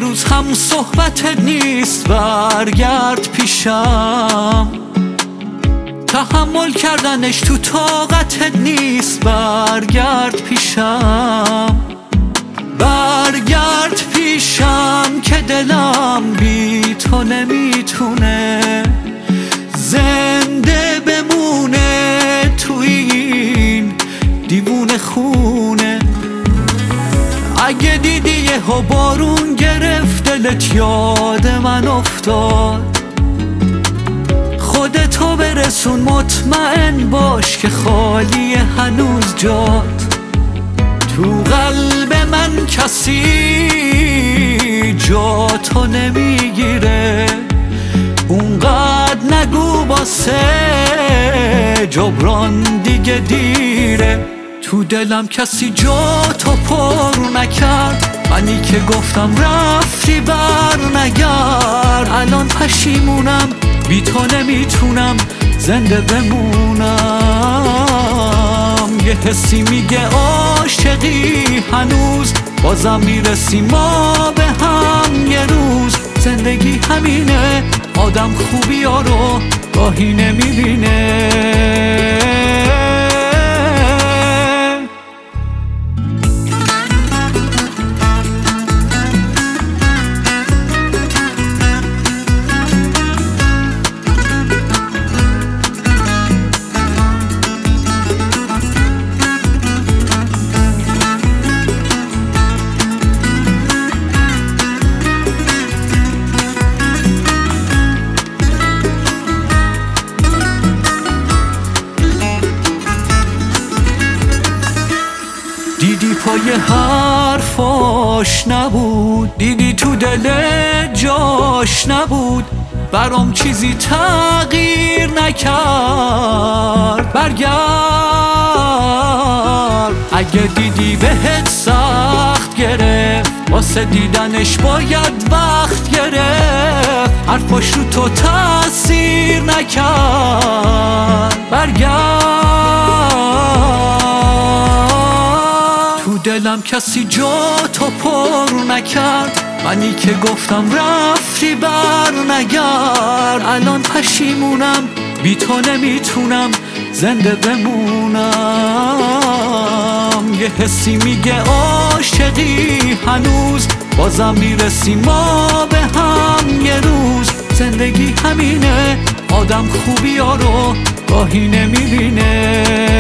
روز هم صحبت نیست، برگرد پیشم. تحمل کردنش تو طاقتت نیست، برگرد پیشم. برگرد پیشم که دلم بی تو نمیتونه زنده بمونه تو این دیوونه خونه. اگه دیدی یهو بارون گرفت دلت یاد من افتاد، خودتو برسون مطمئن باش که خالی هنوز جات. تو قلب من کسی جاتو نمیگیره، اونقدر نگو باسه جبران دیگه دیره. تو دلم کسی جاتو پر نکرد، منی که گفتم رفتی بر نگرد. الان پشیمونم بی تو نمیتونم زنده بمونم. یه حسی میگه عاشقی هنوز، بازم میرسیم ما به هم یه روز. زندگی همینه، آدم خوبی ها رو گاهی نمیبینه. دیدی پای حرفاش نبود، دیدی تو دل جاش نبود. برام چیزی تغییر نکرد، برگرد. اگه دیدی بهت سخت گرفت، واسه دیدنش باید وقت گرفت. حرفاش رو تو تأثیر نکرد، برگرد. تو دلم کسی جاتو پر نکرد، منی که گفتم رفتی بر نگرد. الان پشیمونم بی تو نمیتونم زنده بمونم. یه حسی میگه عاشقی هنوز، بازم میرسیم ما به هم یه روز. زندگی همینه، آدم خوبی ها رو گاهی نمیبینه.